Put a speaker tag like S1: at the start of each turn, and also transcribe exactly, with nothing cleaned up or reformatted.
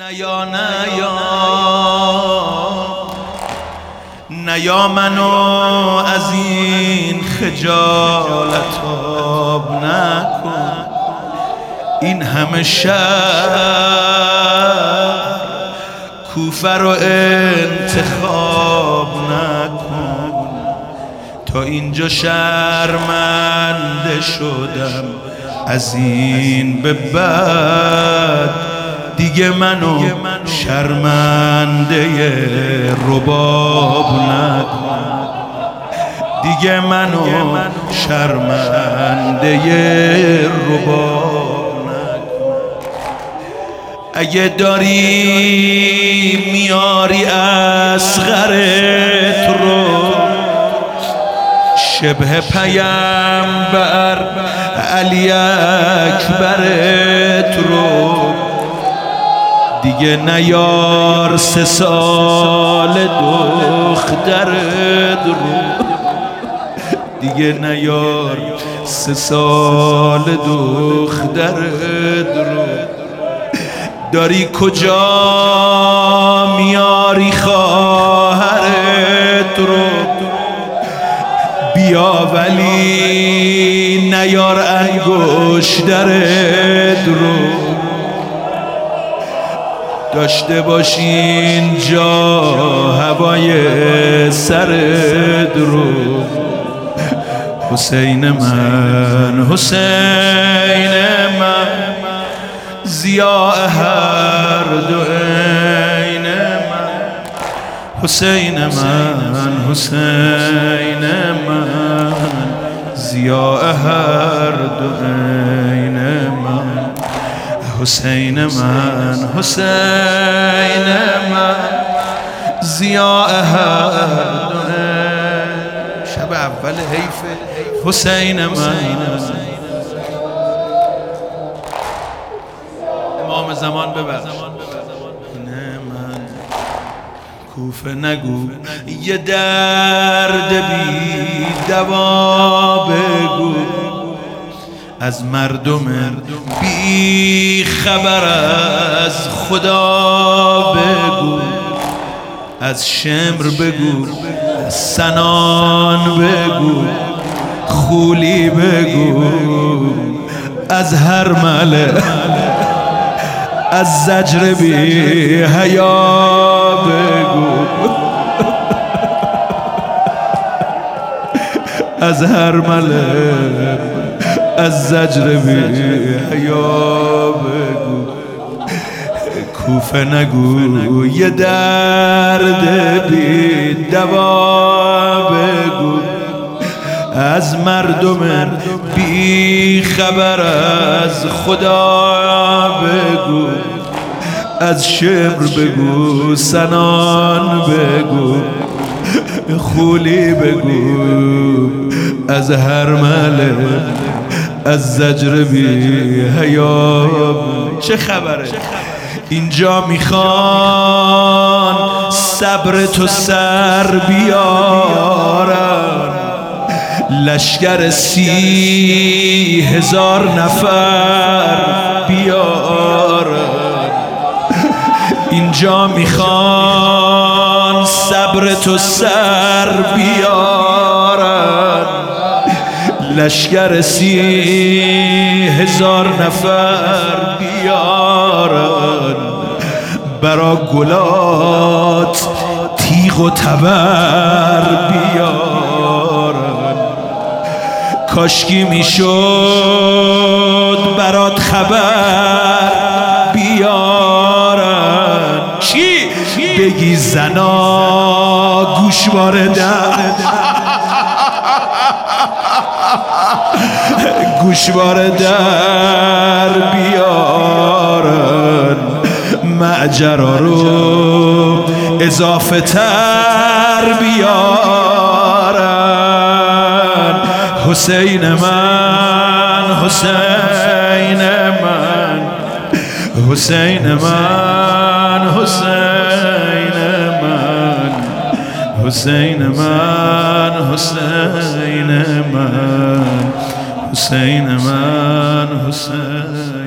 S1: نیا نیا نیا منو از این خجالت آب نکن، این همه شهر کوفه رو انتخاب نکن. تا اینجا شرمنده شدم، از این به بعد دیگه منو شرمنده رباب نکن، دیگه منو شرمنده رباب نکن. اگه داری میاری اصغرت رو، شبه پیامبر علی اکبرت رو، دیگه نیار سه سال دخترت رو، دیگه نیار سه سال دخترت رو. داری کجا میاری خواهرت رو، بیا ولی نیار انگشترت رو. داشته باشین جا هوای سرت رو. حسین من حسین من ضیاء هر دو عین من، حسین من حسین من ضیاء هر دو عین من، حسین من حسین من ضیاء هر دو عین. شب اول حیفه حسین من. امام زمان ببر من کوفه نگو، یه درد بی دوا بگو، از مردم بی خبر از خدا بگو، از شمر بگو، از سنان بگو، خولی بگو، از هر مله، از زجر بی حیا بگو، از هر مله، از زجر بی حیا بگو. کوفه نگو یه درد بی دوا بگو، از مردم بی خبر از خدا بگو، از شمر بگو، سنان بگو، خولی بگو، از هر مله، از زجر بی حیا. چه خبره؟ اینجا میخوان صبر تو سر بیارن، لشکر سی هزار نفر بیارن. اینجا میخوان صبر تو سر بیارن، لشکر سی هزار نفر بیارن. برا گلات تیغ و تبر بیارن، کاشکی میشد برات خبر بیارن. چی؟ بگی زنا گوشواره در گوشواره در بیارن، معجرا رو اضافه تر بیارن. حسین من حسین من حسین من حسین من حسین من حسین من حسین من حسین